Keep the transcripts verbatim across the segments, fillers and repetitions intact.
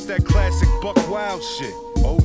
That's that classic Buck Wild shit. Oh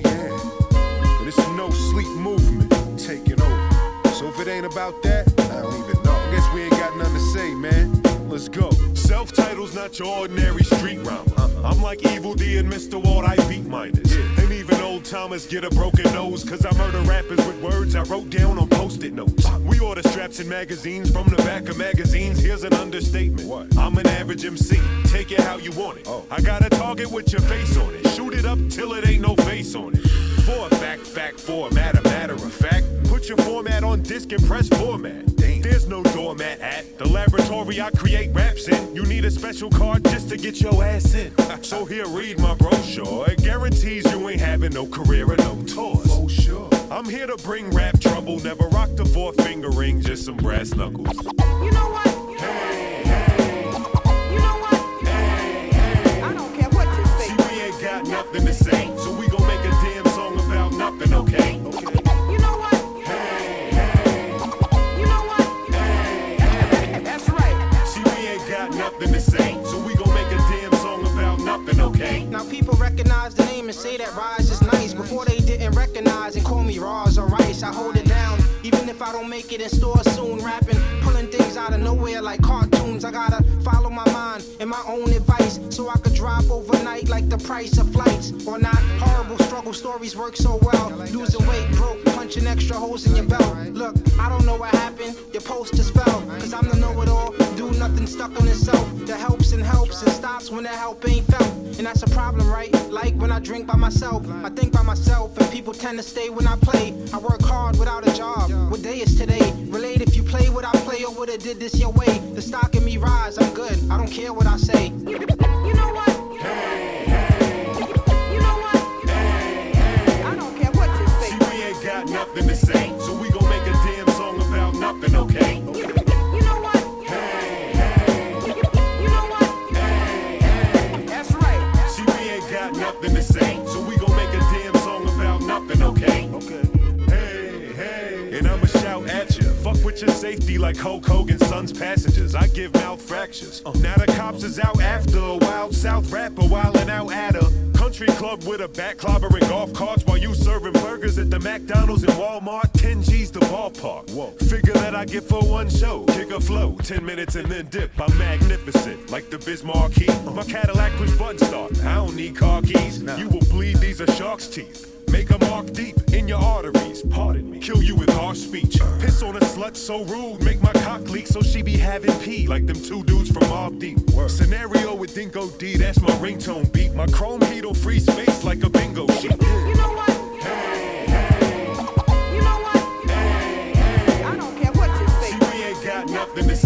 yeah. And it's a no sleep movement taking over. So if it ain't about that, I don't even know. I guess we ain't got nothing to say, man. Let's go. Self-title's not your ordinary street rhyme. Uh-uh. I'm like Evil D and Mister Walt, I beat minders. Yeah. And even old timers get a broken nose, cause I murder rappers with words I wrote down on post-it notes. Uh, we order straps and magazines from the back of magazines. Here's an understatement. What? I'm an average M C. Take it how you want it. Oh. I got a target with your face on it. Shoot it up till it ain't no face on it. For a fact, fact, format, a matter of fact. Put your format on disc and press format. Damn. There's no doormat at the laboratory I create raps in. You need a special card just to get your ass in. So here, read my brochure. It guarantees you ain't having no career or no tours. For sure. I'm here to bring rap trouble. Never rock the four finger ring, just some brass knuckles. You know what? Hey, hey. You know what? Hey, hey. I don't care what you say. See, we ain't got nothing to say, so we gon' make a damn song about nothing, okay? Okay. You know what? Hey, hey. You know what? Hey, hey. That's right. See, we ain't got nothing to say, so we gon' make a damn song about nothing, okay? Now people recognize the name and say that Rise is nice. Before they didn't recognize and call me Roz or Rice. I hold it down, even if I don't make it in stores soon. Rapping, pulling things out of nowhere like cartoons. I gotta follow my mind and my own advice, so I could drop overnight like the price of flights. Or not, horrible struggle stories work so well. Losing weight, broke, punching extra holes in your belt. Look, I don't know what happened, your posters fell. Cause I'm the know-it-all, do nothing stuck on itself. That helps and helps and stops when the help ain't felt. And that's a problem, right? Like when I drink by myself, I think by myself, and people tend to stay when I play. I work hard without a job. What day is today? Relate if you play what I play or would've did this your way. The stock in me rise, I'm good. I don't care what I say. You know what? Hey, hey. You know what? Hey, hey. I don't care what you say. See, we ain't got nothing to say, so we gon' make a damn song about nothing, okay? You, you know what? Hey, hey. You know what? Hey, hey. That's right. See, we ain't got nothing to say, so we gon' make a damn song about nothing, okay? Okay. Hey, hey. And I'ma shout at you. Fuck with your safety like Hulk Hogan's son's passengers. I give mouth fractures. Uh, now the cops is out after a wild South rapper wildin' out at a country club with a back clobbering golf carts while you serving burgers at the McDonald's and Walmart. ten G's the ballpark. Whoa. Figure that I get for one show. Kick a flow, ten minutes and then dip. I'm magnificent, like the Bismarck key. Uh, my Cadillac push button start. I don't need car keys. Nah. You will bleed, these are shark's teeth. Make a mark deep in your arteries, pardon me. Kill you with harsh speech. Piss on a slut so rude, make my cock leak so she be having pee like them two dudes from Mobb Deep. Word. Scenario with Dingo D, that's my ringtone beat. My chrome heat'll free space like a bingo sheet. You know what? Hey, hey. You know what? Hey, hey. I don't care what you say. See, we ain't got nothing to